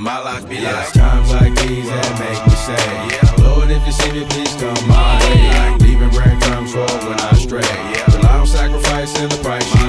my life be like. Times like these that make me sad. Lord, if you see me, please come my way. Leaving breadcrumbs for when I stray. Rely on sacrifice and the price.